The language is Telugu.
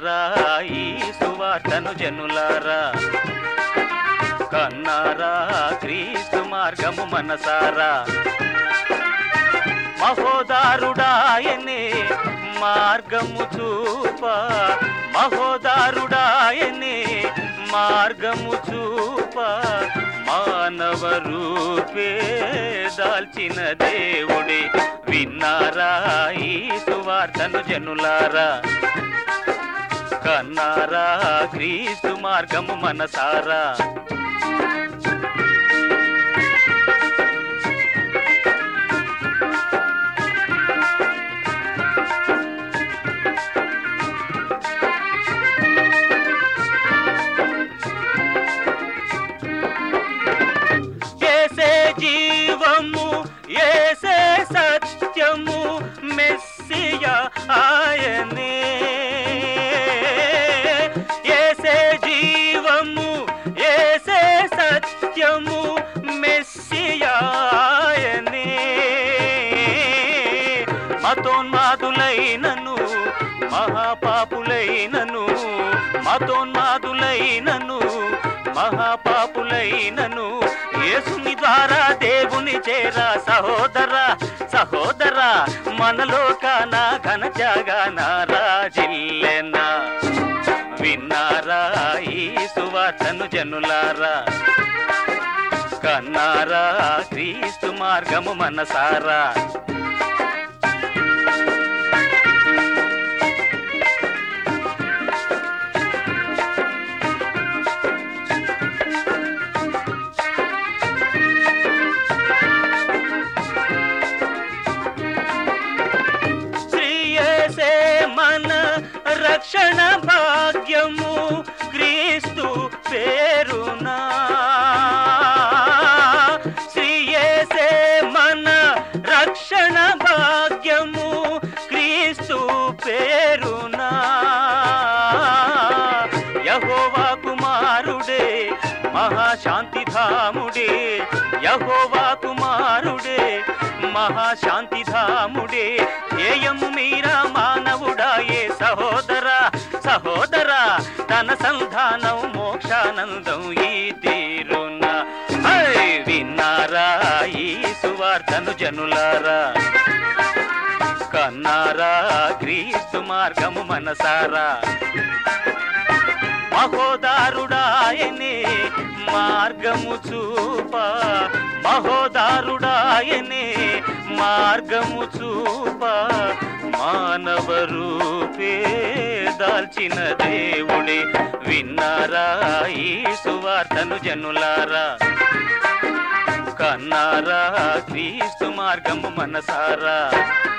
విన్నారా ఈ సువార్తను జనులారా, కన్నారా క్రీస్తు మార్గము మనసారా. మహోదారుడాయనే మార్గము చూప, మహోదారుడాయనే మార్గము చూప, మానవ రూపే దాల్చిన దేవుడే. విన్నారా ఈ సువార్తను జనులారా, కన్నారా క్రీస్తు మార్గము మనసారా. ఏసే జీవము, ఏసే సత్యము, మెస్సియా ఆయనే. ఏసే జీవము, ఏసే సత్యము, మెస్సియా ఆయనే. మతోన్మాదులైనను మహాపాపులైనను, మతోన్మాదులైనను మహాపాపులైనను యేసుని ద్వారా దేవుని చేరా. సహోదరా సహోదరా, మనలో కానా ఘనజగాన రాజిల్లెనా. విన్నారా ఈ సువార్తను జనులారా, కన్నారా క్రీస్తు మార్గము మనసారా. రక్షణ భాగ్యము క్రీస్తు పేరునా, శ్రీయేసే మన రక్షణ భాగ్యము క్రీస్తు పేరునా. యెహోవా కుమారుడే మహాశాంతిధాముడే, యెహోవా కుమారుడే మహాశాంతిధాముడే. ధ్యేయము మీరా మానవుడాయే. సహోదరా సహోదరా, తన సంధానం మోక్షానందం ఈ తీరున. విన్నారా ఈ సువార్తను జనులారా, కన్నారా క్రీస్తు మార్గము మనసారా. మహోదారుడాయనే మార్గము చూప, మహోదారుడాయనే మార్గము చూప, మానవ రూపే దాల్చిన దేవుడే. విన్నారా ఈ సువార్తను జనులారా, కన్నారా క్రీస్తు మార్గము మనసారా.